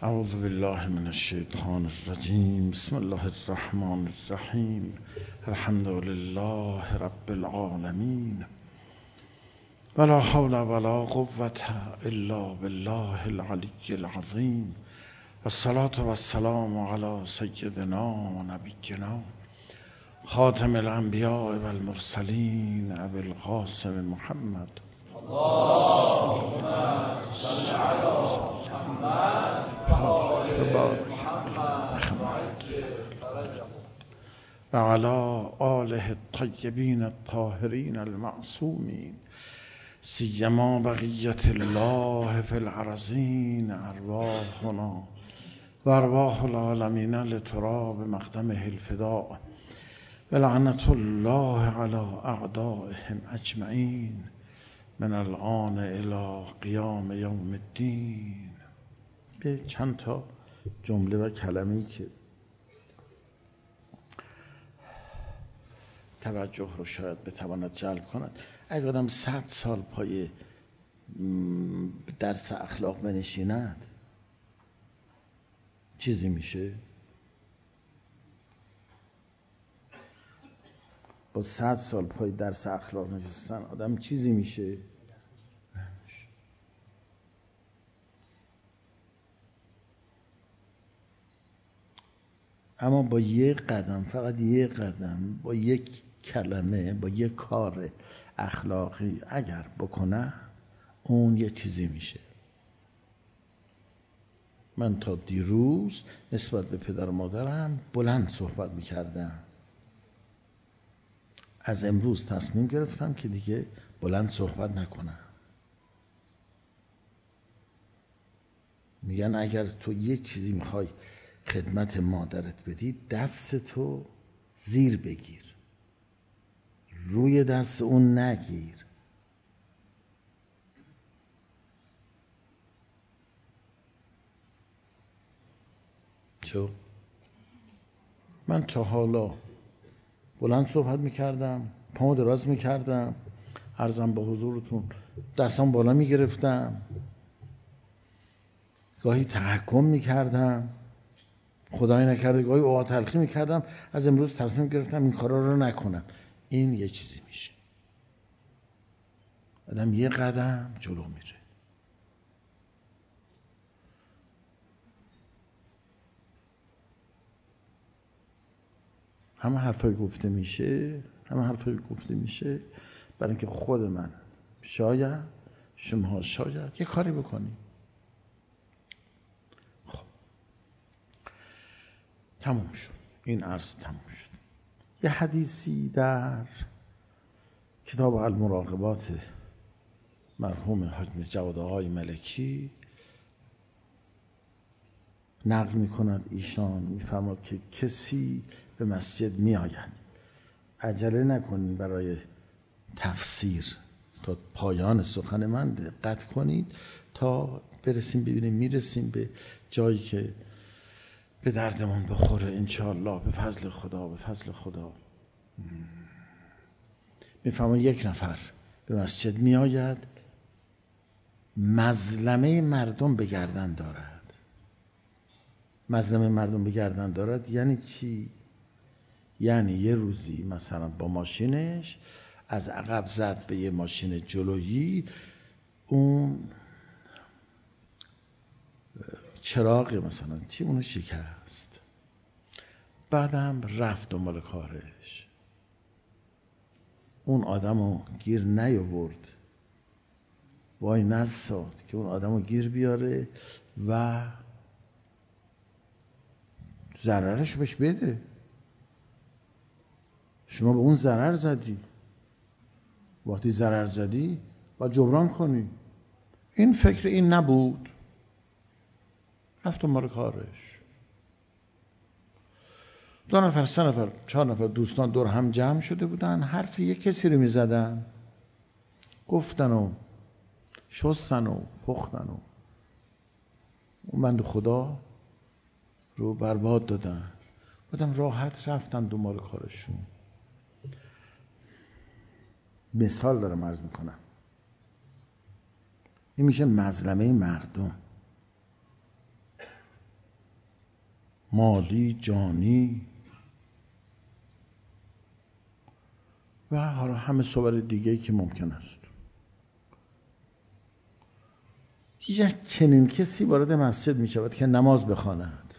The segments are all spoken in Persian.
اعوذ بالله من الشیطان الرجیم. بسم الله الرحمن الرحیم. الحمد لله رب العالمین ولا حول ولا قوة الا بالله العلی العظیم. والصلاة والسلام علی سیدنا و نبینا خاتم الانبیاء والمرسلین ابی القاسم محمد اللهم صل على محمد و علی آله الطیبین الطاهرین المعصومین سیما بقیت الله فی الارضین ارواحنا و ارواح العالمین لتراب مقدمه الفداء و لعنت الله علی اعدائهم اجمعین من الآن الی قیام یوم الدین. به چند تا جمله و کلمه‌ای که توجه رو شاید بتواند جلب کند. اگر آدم 100 سال پای درس اخلاق بنشیند چیزی میشه؟ با 100 سال پای درس اخلاق نشستن آدم چیزی میشه؟ اما با یک قدم، فقط یک قدم، با یک کلمه، با یک کار اخلاقی اگر بکنه اون یه چیزی میشه. من تا دیروز نسبت به پدر و مادرم بلند صحبت میکردم. از امروز تصمیم گرفتم که دیگه بلند صحبت نکنم. میگن اگر تو یه چیزی میخوای خدمت مادرت بدی دستتو زیر بگیر، روی دست اون نگیر. چون من تا حالا بلند صحبت میکردم، پامو دراز میکردم، عرضم به حضورتون دستم بالا میگرفتم، گاهی تحکم میکردم، خدای نکرده گاهی اوقات تلخی میکردم. از امروز تصمیم گرفتم این کارا رو نکنم. این یه چیزی میشه. آدم یه قدم جلو میره. همه حرفای گفته میشه برای اینکه خود من شاید شما شاید یه کاری بکنیم. خب تموم شد، این عرض تموم شد. یه حدیثی در کتاب المراقبات مرحوم حاج جواد آقای ملکی نقل می‌کند. ایشان می‌فرماد که کسی به مسجد می‌آید، عجله نکنید برای تفسیر، تا پایان سخن من دقت کنید تا برسیم ببینیم میرسیم به جایی که به دردمون بخوره انشاءالله به فضل خدا. میفهمم یک نفر به مسجد میآید، مظلمه مردم به گردن دارد. مظلمه مردم به گردن دارد یعنی چی؟ یعنی یه روزی مثلا با ماشینش از عقب زد به یه ماشین جلویی، اون چراغ مثلا چی اونو شکست، بعدم رفت دنبال کارش. اون آدمو گیر نیاورد، وای نستاد که اون آدمو گیر بیاره و ضررش بهش بده. شما به اون ضرر زدی، وقتی ضرر زدی باید جبران کنی. این فکر این نبود، رفت دنبال کارش. 2 نفر 3 نفر 4 نفر دوستان دور هم جمع شده بودن، حرف یک کسی رو میزدن، گفتن و شستن و پختن و اون بنده خدا رو برباد دادن. بعدم راحت رفتن دنبال کارشون. مثال دارم عرض میکنم. این میشه مظلمه مردم. مالی، جانی و حالا همه صور دیگه‌ای که ممکن است. یک چنین کسی وارد مسجد می شود که نماز بخواند.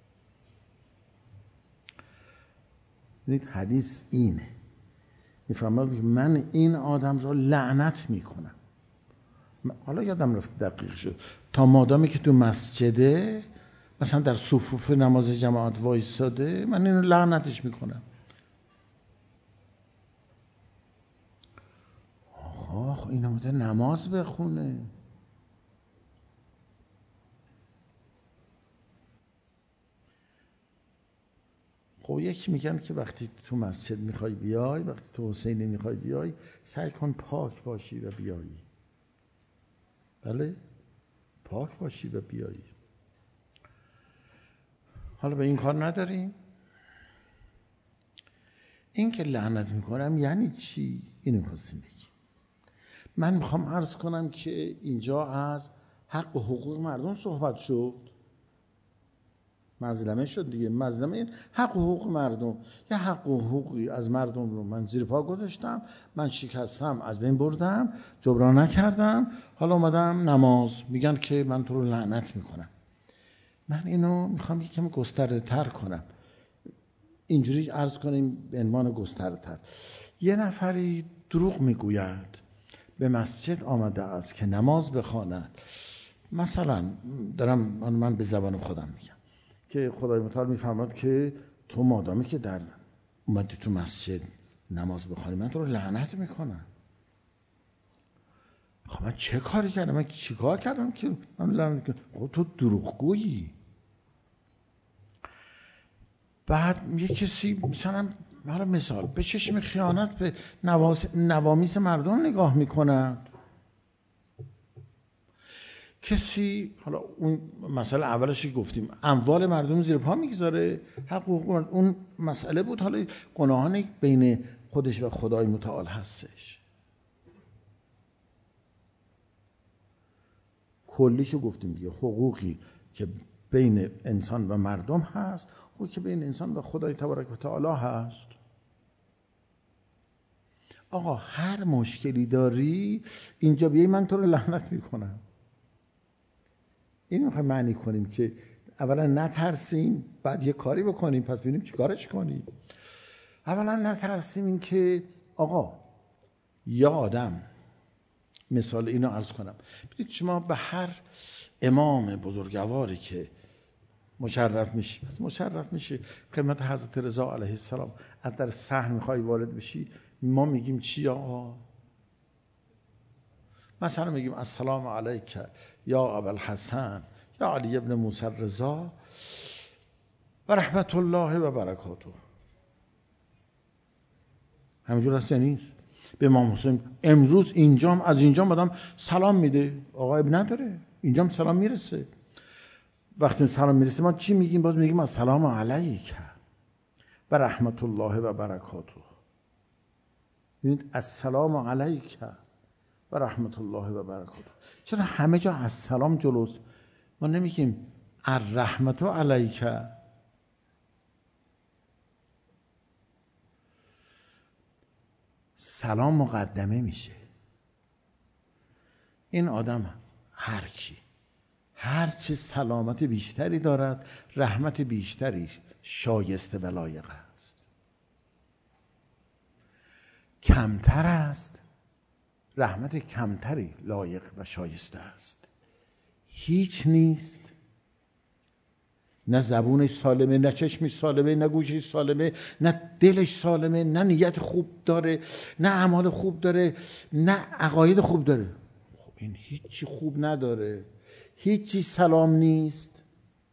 ببینید حدیث اینه، میفرماید که من این آدم را لعنت میکنم. حالا یادم رفت دقیق شد، تا مادامی که تو مسجده مثلا در صفوف نماز جماعت وایساده، من اینو لعنتش میکنم. آخ این اومده نماز بخونه. خب یکی میگن که وقتی تو مسجد میخوای بیای، وقتی تو حسینی میخوای بیای، سعی کن پاک باشی و بیایی. بله؟ پاک باشی و بیایی. حالا به این کار نداریم. این که لعنت میکنم یعنی چی؟ اینو خواستیم بگیم. من میخوام عرض کنم که اینجا از حق و حقوق مردم صحبت شد. مظلمه شد دیگه. مظلمه این حق و حقوق مردم. یه حق و حقوقی از مردم رو من زیر پا گذاشتم، من شکستم، از بین بردم، جبران نکردم، حالا اومدم نماز. میگن که من تو رو لعنت میکنم. من اینو میخوام یکم گسترده تر کنم. اینجوری عرض کنیم به عنوان گسترده تر. یه نفری دروغ میگوید، به مسجد آمده است که نماز بخواند. مثلا دارم من به زبان خودم میگم که خدای متعال میفرماد که تو مادامی که در اومدی تو مسجد نماز بخوانی، من تو رو لعنت میکنم. خب من چه کاری کردم؟ من چی کار کردم که من لعنت کنم؟ خب تو دروغگویی. بعد یه کسی مثلا حالا مثال به چشم خیانت به نوامیس مردم نگاه میکند. کسی حالا اون مسئله اولش گفتیم اموال مردم زیر پا میگذاره، حقوق اون مسئله بود. حالا گناهان بین خودش و خدای متعال هستش. کلیشو گفتیم دیگه، حقوقی که بین انسان و مردم هست، حقوقی که بین انسان و خدای تبارک و تعالی هست. آقا هر مشکلی داری اینجا بیایی من تو رو لعنت میکنم. این میخوایم معنی کنیم که اولا نترسیم، بعد یه کاری بکنیم، پس ببینیم چی کارش کنیم. اولا نترسیم، این که آقا یا آدم، مثال اینو عرض کنم، ببینید شما به هر امام بزرگواری که مشرف میشه خدمت حضرت رضا علیه السلام، از در صحن میخوای وارد بشی، ما میگیم چی آقا؟ مثلا میگیم السلام علیک یا ابوالحسن یا علی ابن موسی رضا و رحمت الله و برکاته. همینجور هست یا نیست؟ به امام حسین امروز اینجام، از اینجام آدم سلام میده، آقا اب نداره، اینجام سلام میرسه. وقتی سلام میرسه ما چی میگیم؟ باز میگیم السلام علیک و رحمت الله و برکاته. ببینید السلام علیک و رحمت الله و برکاته. چرا همه جا از سلام جلوست؟ ما نمیگیم الرحمت علیک. سلام مقدمه میشه. این آدم هر کی هر چه سلامت بیشتری دارد، رحمت بیشتری شایسته و لایق است. کمتر است، رحمت کمتری لایق و شایسته است. هیچ نیست، نه زبونش سالمه، نه چشمش سالمه، نه گوشش سالمه، نه دلش سالمه، نه نیت خوب داره، نه اعمال خوب داره، نه عقاید خوب داره. خب این هیچی خوب نداره، هیچی سلام نیست.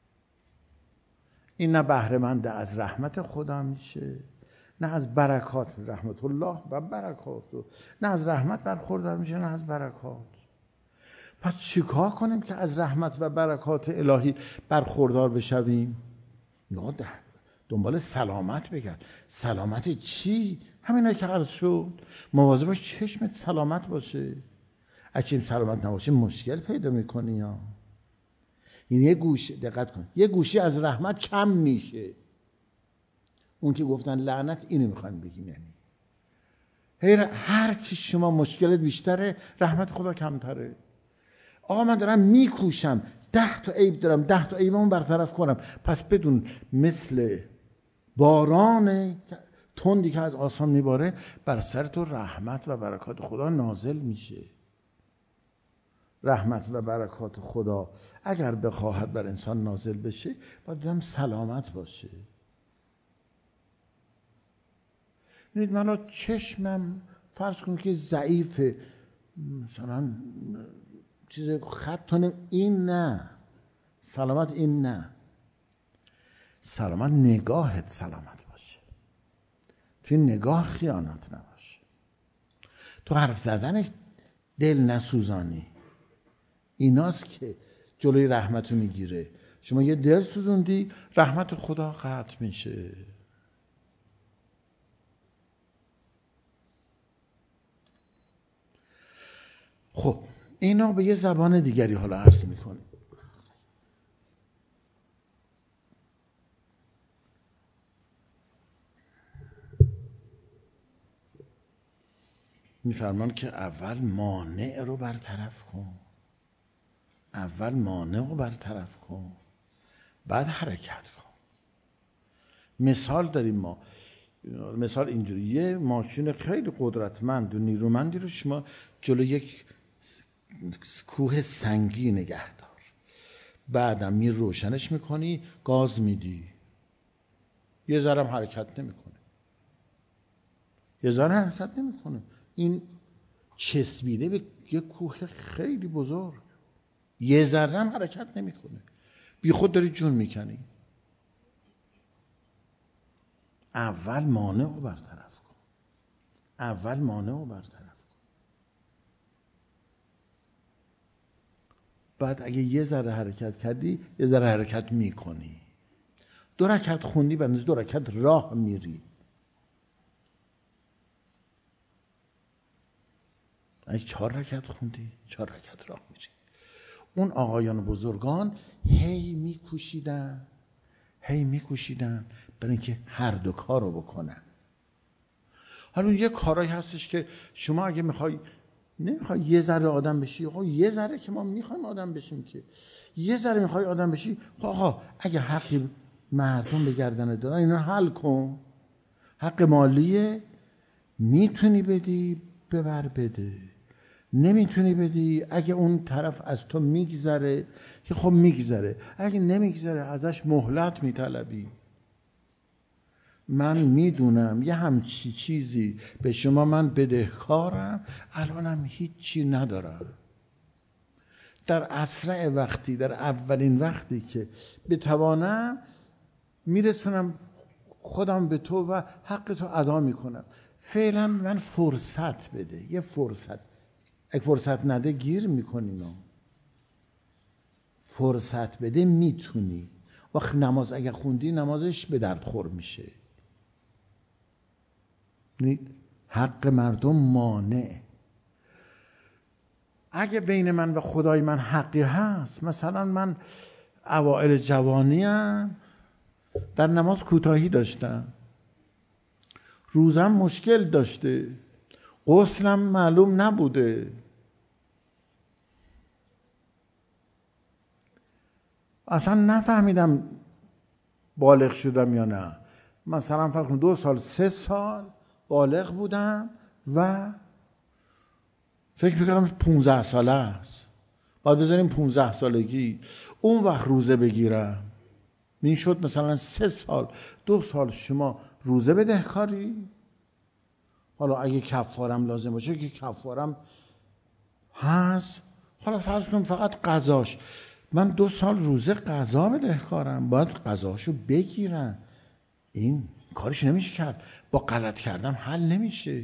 این نه بهره مند از رحمت خدا میشه، نه از برکات رحمت الله و برکات، نه از رحمت برخوردار میشه، نه از برکات. پس چیکار کنیم که از رحمت و برکات الهی برخوردار بشویم؟ یا دنبال سلامت بگرد. سلامت چی؟ همینا که عرض شد. مواظب باش چشمت سلامت باشه. اگه این سلامت نباشه مشکل پیدا میکنی. یا یعنی یه گوشه، دقت کن، یه گوشه از رحمت کم میشه. اون که گفتن لعنت، اینو میخوایم بگیم. یعنی هر چی شما مشکلت بیشتره، رحمت خدا کمتره. آقا من دارم میکوشم 10 تا عیب دارم، 10 تا عیبمو برطرف کنم، پس بدون مثل باران تندی که از آسمان میباره بر سر تو رحمت و برکات خدا نازل میشه. رحمت و برکات خدا اگر بخواهد بر انسان نازل بشه، باید هم سلامت باشه. ببینید من چشمم فرض کنید که ضعیفه، مثلا چیز خط، این نه سلامت، این نه سلامت، نگاهت سلامت باشه، توی نگاه خیانت نباشه، تو حرف زدنش دل نسوزانی. ایناست که جلوی رحمتو میگیره. شما یه دل سوزوندی، رحمت خدا قطع میشه. خب اینا به یه زبان دیگری حالا عرض میکنه. میفرمان که اول مانع رو برطرف کن، اول مانع رو برطرف کن، بعد حرکت کن. مثال داریم ما، مثال اینجوری، یه ماشین خیلی قدرتمند و نیرومندی رو شما جلو یک کوه سنگی نگه دار، بعدم می روشنش میکنی، گاز میدی، یه ذره هم حرکت نمیکنه، یه ذره حرکت نمیکنه. این چسبیده به یه کوه خیلی بزرگ، یه ذره هم حرکت نمیکنه، بی خود داری جون میکنی. اول مانع رو برطرف کن، اول مانع رو برطرف کن، بعد اگه یه ذره حرکت کردی، یه ذره حرکت میکنی. 2 رکعت خوندی، بنز 2 رکعت راه میری. اگه 4 رکعت خوندی، 4 رکعت راه میری. اون آقایان بزرگان هی میکوشیدن برای اینکه هر دو کار رو بکنن. حالا یه کارایی هستش که شما اگه نمیخوای یه ذره آدم بشی، آقا یه ذره که ما میخوایم آدم بشیم، که یه ذره میخوای آدم بشی، آقا اگه حقی مردم به گردن دارن اینا حل کن. حق مالیه، میتونی بدی ببر بده، نمیتونی بدی اگه اون طرف از تو میگذره که خب میگذره، اگه نمیگذره ازش مهلت میطلبی. من میدونم یه همچی چیزی به شما من بدهکارم، الانم هیچی ندارم. در اسرع وقتی، در اولین وقتی که بتوانم میرسونم خودم به تو و حق تو ادا میکنم. فعلا من فرصت بده، یه فرصت. اگه فرصت نده گیر میکنیم. فرصت بده میتونی. وقت نماز اگه خوندی، نمازش به درد خور میشه. حق مردم مانع. اگه بین من و خدای من حقی هست، مثلا من اوائل جوانیم در نماز کوتاهی داشتم، روزم مشکل داشته، غسلم معلوم نبوده، اصلا نفهمیدم بالغ شدم یا نه. مثلا فرض کن 2 سال 3 سال بالغ بودم و فکر میکردم 15 ساله است، باید بذاریم 15 سالگی اون وقت روزه بگیرم. میشد مثلا 3 سال 2 سال شما روزه بدهکاری. حالا اگه کفارم لازم باشه که کفارم هست، حالا فرض کن فقط قضاش، من 2 سال روزه قضا بدهکارم، باید قضاشو بگیرم. این کارش نمیشه کرد، با غلط کردم حل نمیشه.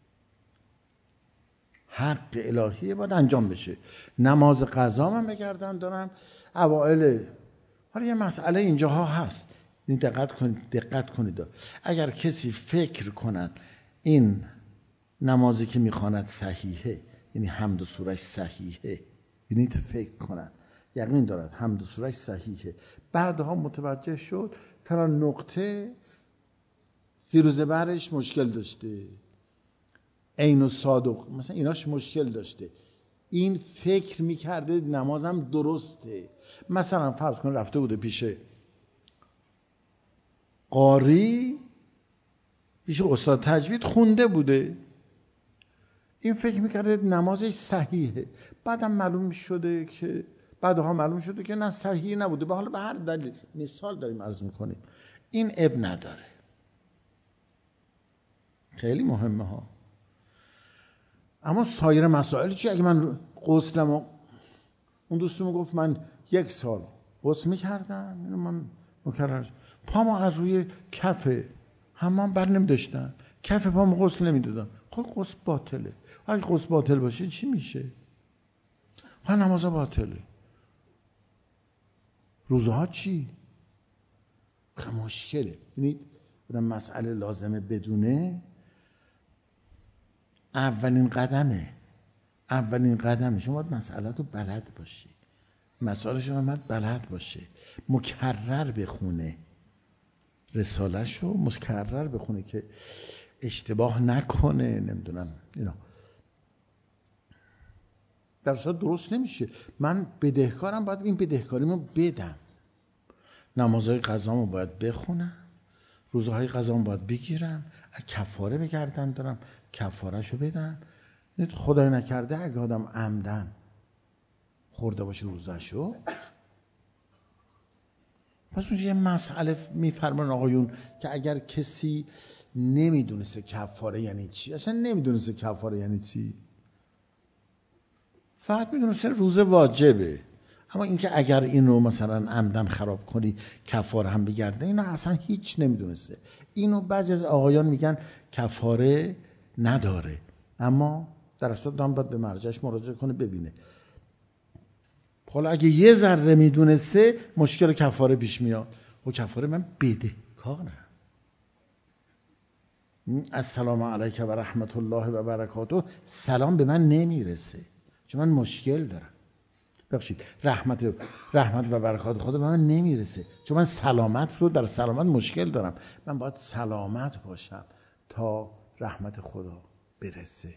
حق الهیه باید انجام بشه. نماز قضا من بگردم دارم اوائل. حالا یه مسئله اینجاها هست، این دقت کنید. اگر کسی فکر کنن این نمازی که میخواند صحیحه، یعنی حمد و سورش صحیحه، یعنی تو فکر کنن یقین دارد حمد و سورش صحیحه. بعدها متوجه شد فلان نقطه زیر و زبرش مشکل داشته، عین و صادق مثلا ایناش مشکل داشته، این فکر میکرده نمازم درسته. مثلا فرض کن رفته بوده پیش قاری، پیش استاد تجوید خونده بوده، این فکر میکرده نمازش صحیحه، بعدها معلوم شده که نه صحیح نبوده. به حال به هر دلیل مثال داریم عرض میکنیم، این اب نداره. خیلی مهمه ها. اما سایر مسائل چی؟ اگه من غسلمو، اون دوستم گفت من 1 سال غسل میکردم، اینو من مکرر پامو از روی کف حمام بر نمی‌داشتم، کف پامو غسل نمیدادم. خب غسل باطله. اگه غسل باطل باشه چی میشه؟ نماز باطله. روزها چی؟ مشکله. ببینید آدم مسئله لازمه بدونه. اولین قدمه شما باید مسئله رو بلد باشی، مسئله شما باید بلد باشه، مکرر بخونه رساله‌شو، مکرر بخونه که اشتباه نکنه. نمیدونم اینا در صورت درست نمیشه. من بدهکارم، باید این بدهکاریمو بدم. نمازهای قضامو باید بخونم، روزهای قضامو باید بگیرم، کفاره بگردن دارم کفارهشو بدم. خدای نکرده اگه آدم عمدن خورده باشه روزشو، پس اونجا یه مسئله میفرمان آقایون که اگر کسی نمیدونسته کفاره یعنی چی، اصلا نمیدونسته کفاره یعنی چی، فقط میدونسته روزه واجبه، اما اینکه اگر این رو مثلا عمدن خراب کنی کفاره هم بگرده، اینو اصلا هیچ نمیدونسته. اینو بعضی از آقایان میگن کفاره نداره، اما در اصل دام باید به مرجعش مراجعه کنه ببینه. حالا اگه یه ذره میدونسته مشکل کفاره پیش میاد. و کفاره من بدهکارم. السلام علیک و رحمت الله و برکاته، سلام به من نمیرسه چون من مشکل دارم. ببخشید، رحمت و برکات خدا به من نمیرسه چون من سلامت رو در سلامت مشکل دارم. من باید سلامت باشم تا رحمت خدا برسه.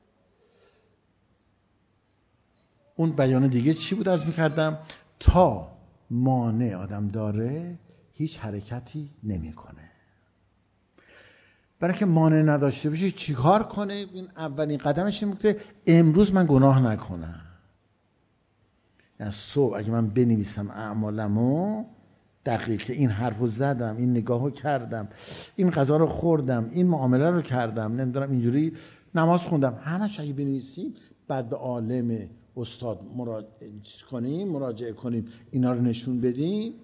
اون بیان دیگه چی بود عرض می‌کردم؟ تا مانع آدم داره هیچ حرکتی نمی‌کنه. برای که مانع نداشته باشی چیکار کنه؟ این اولین قدمش اینه که امروز من گناه نکنم. یعنی صبح اگه من بنویسم اعمالمو دقیق، که این حرفو زدم، این نگاهو کردم، این غذا رو خوردم، این معامله رو کردم، نمیدونم اینجوری نماز خوندم، همش اگه بنویسیم بعد به عالم استاد مراجعه کنیم، اینا رو نشون بدیم،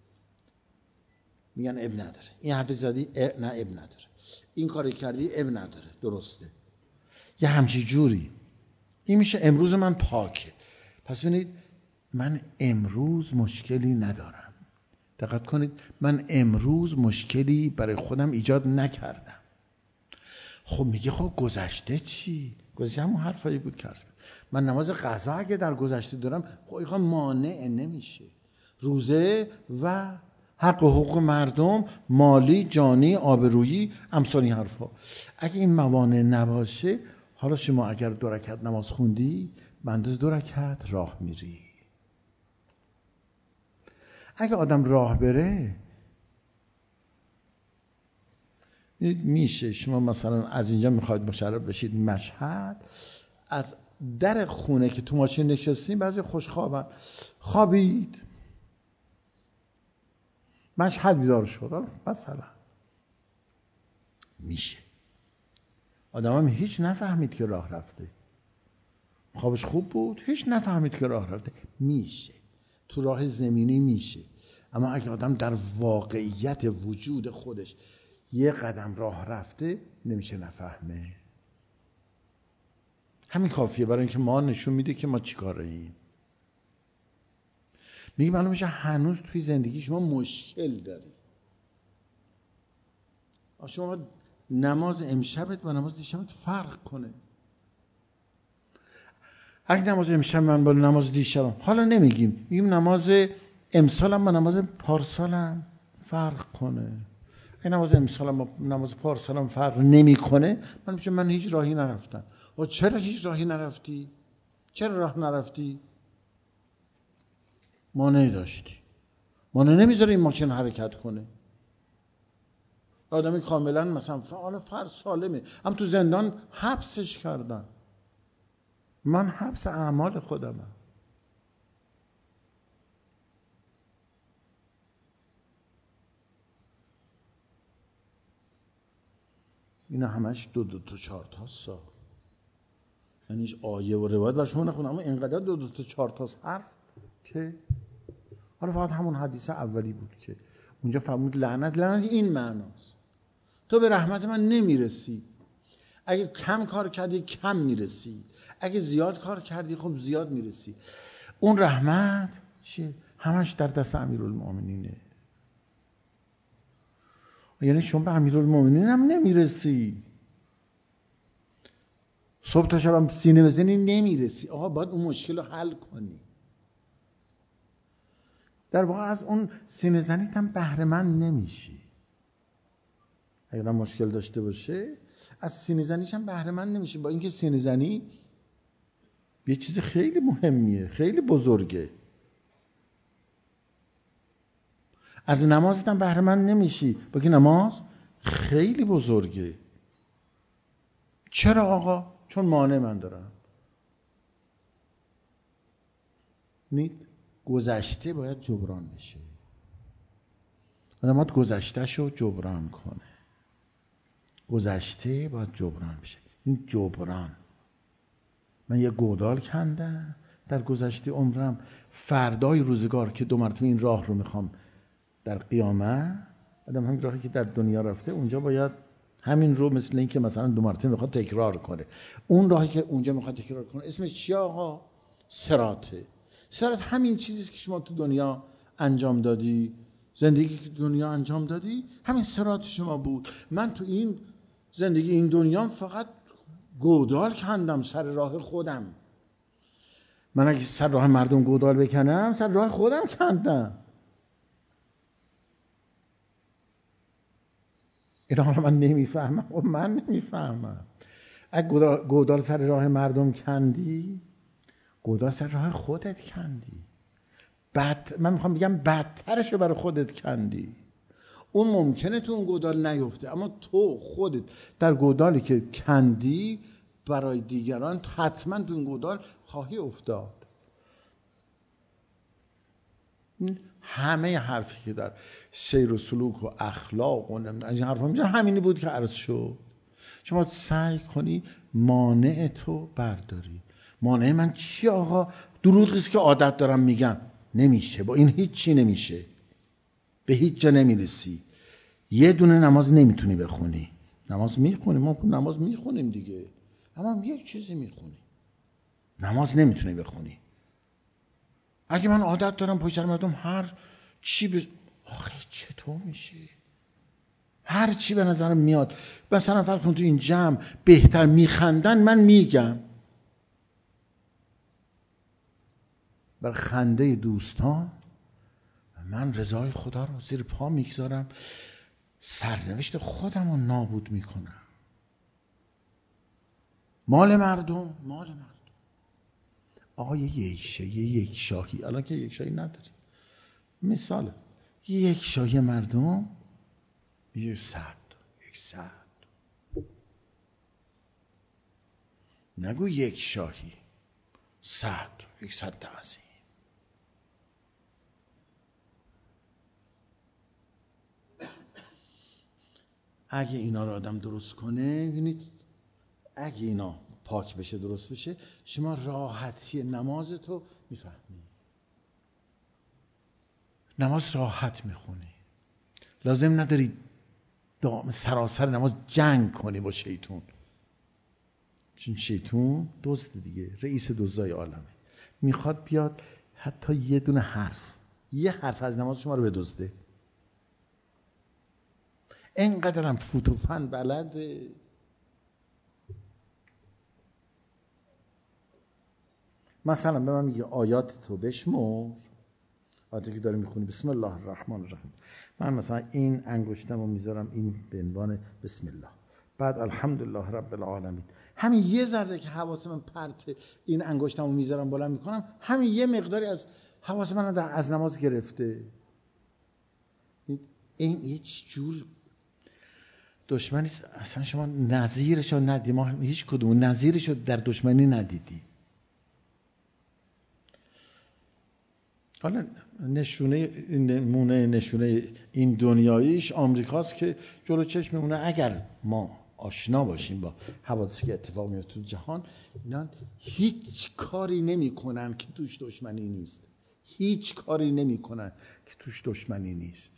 میگن اب نداره. این حرف زدی نه اب نداره، این کاری کردی اب نداره، درسته. یه همچی جوری این میشه امروز من پاکه. پس ببینید من امروز مشکلی ندارم. دقت کنید، من امروز مشکلی برای خودم ایجاد نکردم. خب میگه خب گذشته چی؟ گذشته همون حرفایی بود که من نماز قضا اگه در گذشته دارم، خب اینا مانع نمیشه. روزه و حق و حقوق مردم، مالی، جانی، آبرویی، امثال این حرفا، اگه این موانع نباشه، حالا شما اگر 2 رکعت نماز خوندی، بنداز 2 رکعت راه میری. اگه آدم راه بره میشه. شما مثلا از اینجا میخواید مشرف بشید مشهد، از در خونه که تو ماشین نشستین، بعضی خوشخوابن، خوابید، مشهد بیدار شد، مثلا میشه. آدم هم هیچ نفهمید که راه رفته، خوابش خوب بود، هیچ نفهمید که راه رفته. میشه تو راه زمینی میشه. اما اگه آدم در واقعیت وجود خودش یه قدم راه رفته، نمیشه نفهمه. همین کافیه برای اینکه ما نشون میده که ما چیکاراییم. میگه معلوم میشه هنوز توی زندگی شما مشکل داری. شما نماز امشبت با نماز دیشبت فرق کنه. اگه نماز امشب من با نماز دیشبم، حالا نمیگیم، میگیم نماز امسالم با نماز پارسالم فرق کنه. اگه نماز امسالم با نماز پارسالم فرق نمیکنه، من هیچ راهی نرفتم. و چرا هیچ راهی نرفتی؟ چرا راه نرفتی؟ مانعی داشتی. مانع نمیذاره این ماشین حرکت کنه. آدمی کاملا مثلا فعال فرد سالمه، هم تو زندان حبسش کردن. من حبس اعمال خودمم. اینا همش دو تا چهار تا سا. من هیچ آیه و روایت بر شما نخونم، اما اینقدر دو تا چهار تا حرف که حالا فقط همون حدیث اولی بود که اونجا فرمود لعنت این معناست. تو به رحمت من نمیرسی. اگه کم کار کردی کم میرسی، اگه زیاد کار کردی خب زیاد میرسی. اون رحمت همش در دست امیرالمومنینه. یعنی شما به امیرالمومنین هم نمیرسی، صبح تا شب هم سینه بزنی نمیرسی. آقا باید اون مشکل رو حل کنی. در واقع از اون سینه زنیت هم بهره مند نمیشی. اگر مشکل داشته باشه از سینه زنیش هم بهره مند نمیشی، با اینکه سینه زنی یه چیز خیلی مهمیه، خیلی بزرگه. از نمازت هم بهره مند نمیشی، با اینکه نماز خیلی بزرگه. چرا آقا؟ چون مانع من دارم. گذشته باید جبران بشه. آدم باید گذشتهشو جبران کنه. گذشته باید جبران بشه. این جبران. من یه گودال کندم در گذشته عمرم، فردای روزگار که 2 مرتبه این راه رو میخوام در قیامت، آدم همین راهی که در دنیا رفته اونجا باید همین رو مثل این که مثلا 2 مرتبه میخواد تکرار کنه. اون راهی که اونجا میخواد تکرار کنه اسمش چیه آقا؟ صراطه. صراط همین چیزیست که شما تو دنیا انجام دادی. زندگی که دنیا انجام دادی همین صراط شما بود. من تو این زندگی این دنیا فقط گودال کندم سر راه خودم. من اگه سر راه مردم گودال بکنم، سر راه خودم کندم. اینا حالا من نمیفهمم. من نمیفهمم. اگه گودال سر راه مردم کندی، گودال سر راه خودت کندی. من میخوام بگم بدترش رو برای خودت کندی. اون ممکنه تو اون گودال نیفته، اما تو خودت در گودالی که کندی برای دیگران حتما تو اون گودال خواهی افتاد. همه حرفی که در سیر و سلوک و اخلاق و این حرفا میشه همینی بود که عرض شد. شما سعی کنی مانع تو برداری. مانع من چی آقا؟ دروغیست که عادت دارم میگم. نمیشه، با این هیچی نمیشه، به هیچ جا نمیرسی. یه دونه نماز نمیتونی بخونی. نماز میخونیم، ما نماز میخونیم دیگه، اما یک چیزی میخونی، نماز نمیتونی بخونی. اگه من عادت دارم پشت سر مردم هر چی آخه چطور میشه؟ هر چی به نظرم میاد، مثلا فرض کن تو این جمع بهتر میخندن، من میگم بر خنده دوستان من رضای خدا رو زیر پا میگذارم، سرنوشت خودم رو نابود میکنم. مال مردم آقا یک شاهی، الان که یک شاهی نداریم، مثال یک شاهی مردم یک صد نگو یک شاهی، 100 تعظیم. اگه اینا رو آدم درست کنه، ببینید اگه اینا پاک بشه، درست بشه، شما راحتی نمازتو میفهمی. نماز راحت میخونی، لازم نداری سراسر نماز جنگ کنی با شیطون، چون شیطون دزد دیگه، رئیس دزدای عالمه، میخواد بیاد حتی یه حرف از نماز شما رو بدزده. اینقدرم فوت و فن بلده. مثلا به من میگه آیات تو بشمر، آیاتی که داری میخونی بسم الله الرحمن الرحیم، من مثلا این انگشتم رو میذارم این به عنوان بسم الله، بعد الحمدلله رب العالمین. همین یه ذره که حواس من پرت این انگشتم رو میذارم بالا میکنم، همین یه مقداری از حواس من از نماز گرفته. این هیچ جور دشمنی اصلا شما نظیرش رو ندیدی، ما هیچ کدوم نظیرش رو در دشمنی ندیدی. حالا نشونه این دنیاییش آمریکاست که جلو چشم میمونه. اگر ما آشنا باشیم با حوادثی که اتفاق میفته تو جهان، اینا هیچ کاری نمیکنن که توش دشمنی نیست، هیچ کاری نمیکنن که توش دشمنی نیست.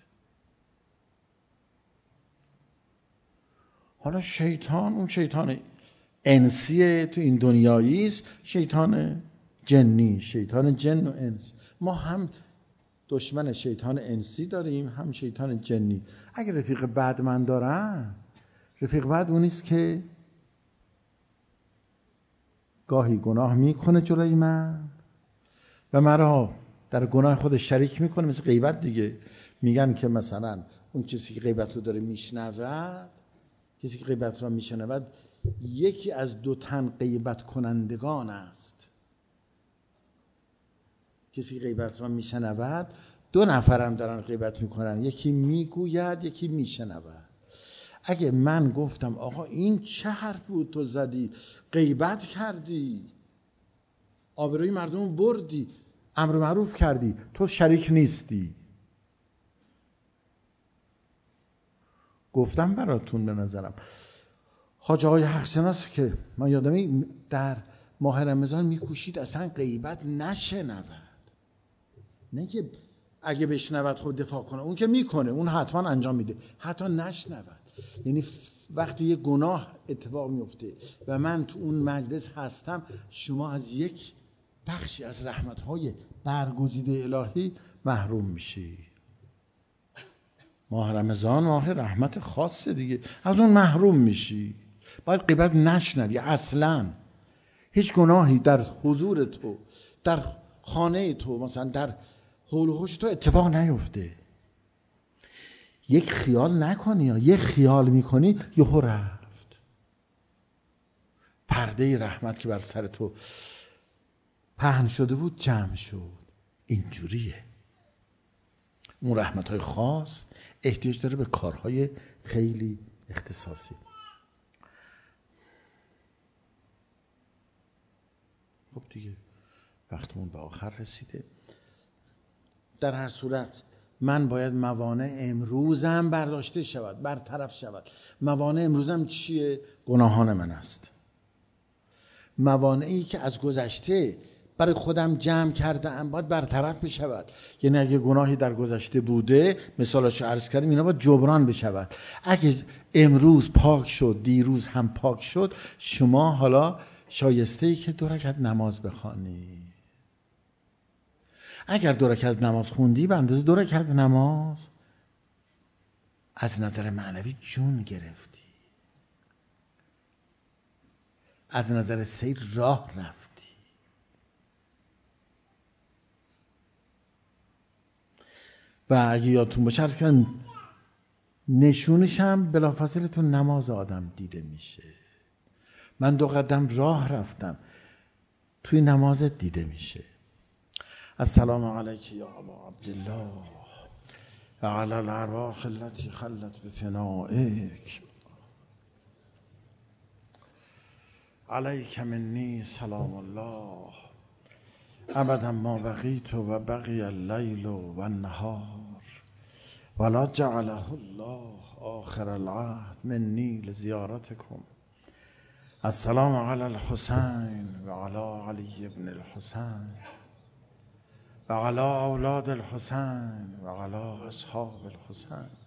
حالا شیطان، اون شیطان انسیه تو این دنیاییست، شیطان جنی، شیطان جن و انس. ما هم دشمن شیطان انسی داریم، هم شیطان جنی. اگر رفیق بد من دارم، رفیق بد اونیست که گاهی گناه میکنه جلوی من و مرا در گناه خودش شریک میکنه، مثل غیبت دیگه. میگن که مثلا اون کسی که غیبت رو داره میشنود، کسی که غیبت رو میشنود یکی از 2 تن غیبت کنندگان است. کسی غیبت را میشنود، 2 نفر هم دارن غیبت میکنن، یکی میگوید یکی میشنود. اگه من گفتم آقا این چه حرف بود تو زدی، غیبت کردی، آبروی مردم بردی، امر معروف کردی، تو شریک نیستی. گفتم براتون به نظرم حاج آقای حقشناس که من یادمه در ماه رمضان میکوشید اصلا غیبت نشنود. نه که اگه بشنود خود دفاع کنه، اون که میکنه، اون حتما انجام میده، حتی نشنود. یعنی وقتی یه گناه اتفاق میفته و من تو اون مجلس هستم، شما از یک بخشی از رحمت‌های برگزیده الهی محروم میشی. ماه رمضان ماه رحمت خاصه دیگه، از اون محروم میشی. باید غیبت نشنوی اصلا. هیچ گناهی در حضور تو، در خانه تو، مثلا در حول و حوش تو اتفاق نیفته. یک خیال نکنی، یا یک خیال میکنی یهو رفت. پرده رحمت که بر سر تو پهن شده بود جمع شد. اینجوریه. اون رحمت‌های خاص احتیاج داره به کارهای خیلی اختصاصی. خب دیگه وقتمون به آخر رسیده. در هر صورت من باید موانع امروزم برداشته شود، برطرف شود. موانع امروزم چیه؟ گناهان من است. موانعی که از گذشته برای خودم جمع کرده ام باید برطرف بشود. یعنی اگه گناهی در گذشته بوده، مثالش عرض کردیم، اینا باید جبران بشود. اگه امروز پاک شد، دیروز هم پاک شد، شما حالا شایسته ای که 2 رکعت نماز بخوانی. اگر 2 رکعت نماز خوندی، به اندازه 2 رکعت نماز از نظر معنوی جون گرفتی، از نظر سیر راه رفتی. و اگه یادتون باشه که نشونش هم بلافاصله تو نماز آدم دیده میشه. من 2 قدم راه رفتم، توی نمازت دیده میشه. السلام علیک یا ابا عبدالله و علی الارواح التي خلت بفنائک، علیک منی سلام الله ابدا ما بقیت و بقی اللیل و النهار ولا جعله الله آخر العهد منی لزیارتکم. السلام علی الحسین و علی علی بن الحسین و علی اولاد الحسین و علی اصحاب الحسین.